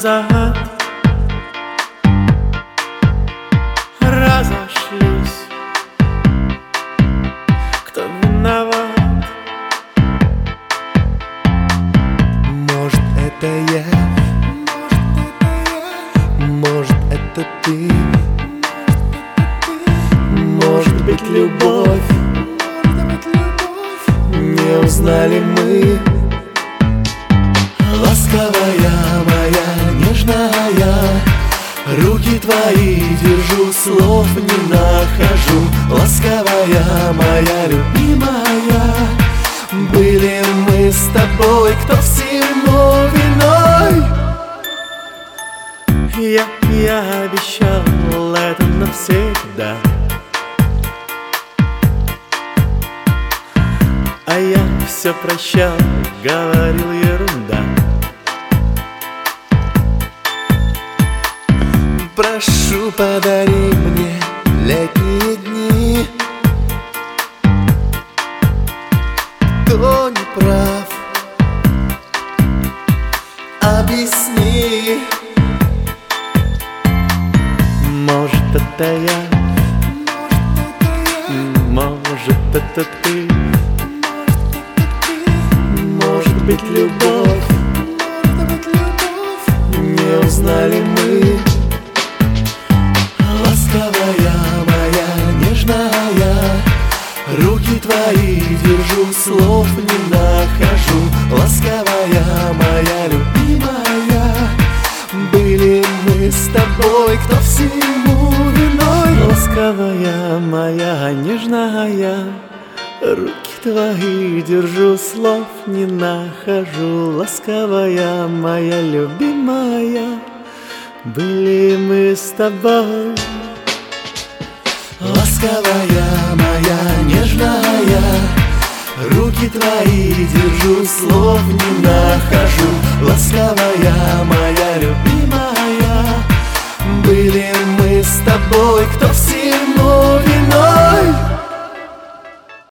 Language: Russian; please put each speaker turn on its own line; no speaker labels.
назад разошлись. Кто виноват?
Может, это я, может, это ты,
Может быть, любовь.
не узнали мы. Ласковая моя, нежная, руки твои держу, слов не нахожу. Ласковая моя, любимая, были мы с тобой, кто всему виной.
Я обещал это навсегда, а я все прощал, говорил ерунда.
Прошу, подари мне летние дни. Кто не прав, объясни.
Может, это я, может, это ты, может быть, любовь.
Не узнали мы. Ласковая моя, нежная, руки твои держу, слов не нахожу. Ласковая моя, любимая, были мы с тобой, кто всему виной.
Ласковая моя, нежная, руки твои держу, слов не нахожу. Ласковая моя, любимая, были мы с тобой.
Ласковая моя, нежная, руки твои держу, слов не нахожу. Ласковая моя, любимая, были мы с тобой, кто всему